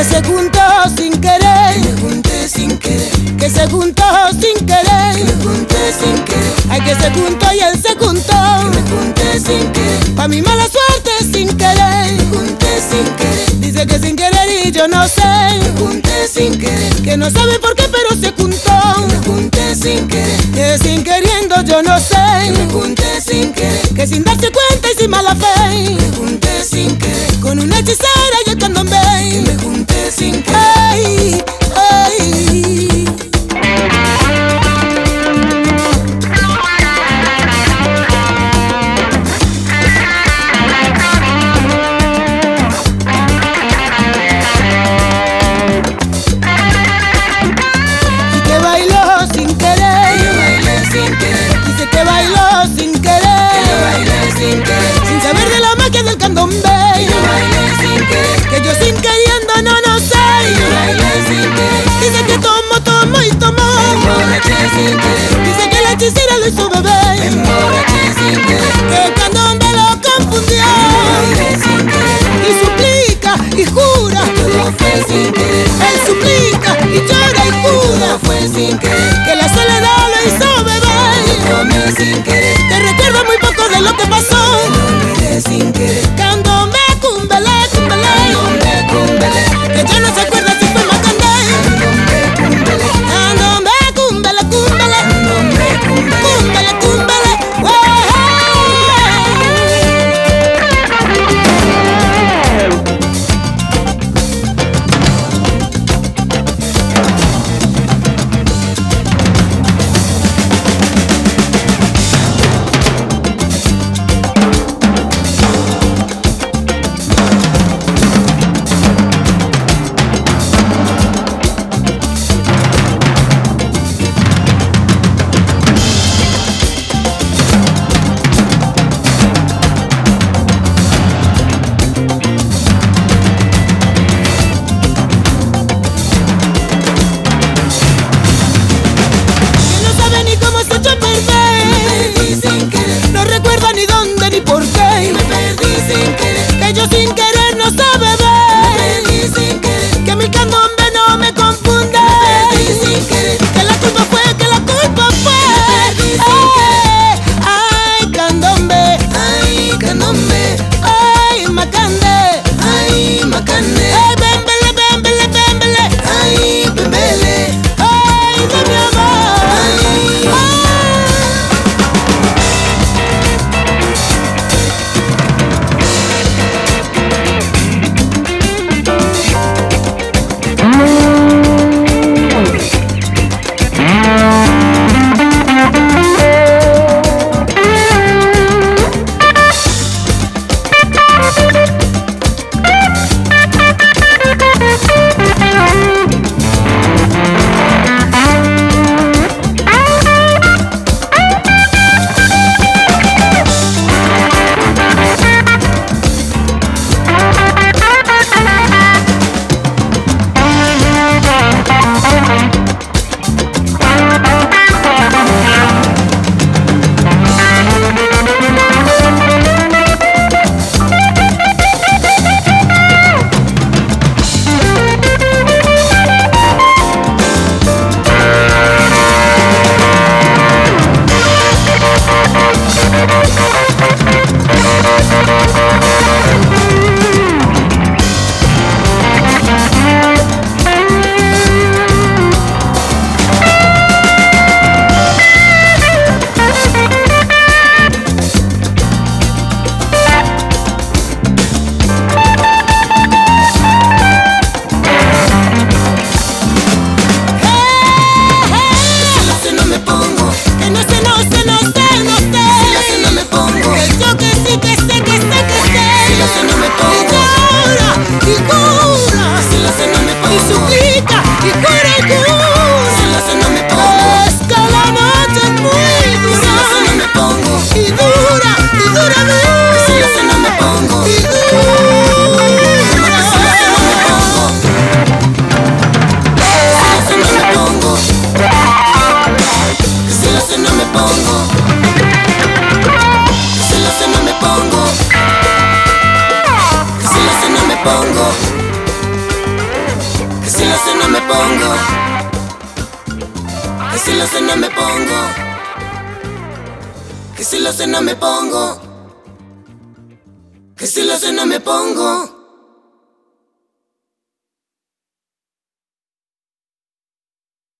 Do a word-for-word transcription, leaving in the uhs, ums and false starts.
se juntó sin querer, me junté sin querer, que se juntó sin querer, me junté sin querer, ay que se juntó y él se juntó, me junté sin querer, pa' mi mala suerte sin querer, me junté sin querer, dice que sin querer y yo no sé, me junté sin querer, que no sabe por qué pero se juntó, me junté sin querer, que sin queriendo yo no sé, me junté sin querer, que sin darse cuenta y sin mala fe, me junté sin querer, con una hechicera y el candombe, me junté sin querer. ay, ay. Y que bailó sin querer, Yo bailé sin querer, dice que bailó sin yo querer, bailé sin querer, sin saber de la magia del candombe, yo bailé sin querer, que yo sin queriendo no, no yo sé, bailé sin querer, dice que tomo, tomo y me tomó, emborraché sin querer, dice que la hechicera lo hizo me beber, emborraché sin querer, que el candombe lo confundió, bailé sin querer, y suplica y jura, todo fue sin querer, él suplica y llora y jura, todo fue sin querer, que la soledad lo hizo beber, comí sin querer, que recuerda muy poco de lo que pasó, olvidé sin querer, candombe, cumbele, cumbele, candombe, cumbele, que ya no se acuerda si fue macandé, candombe, cumbele, candombe, cumbele, cumbele, candombe, cumbele. cumbele, cumbele, wey. celoso no me pongo, que celoso no me pongo, que celoso no me pongo.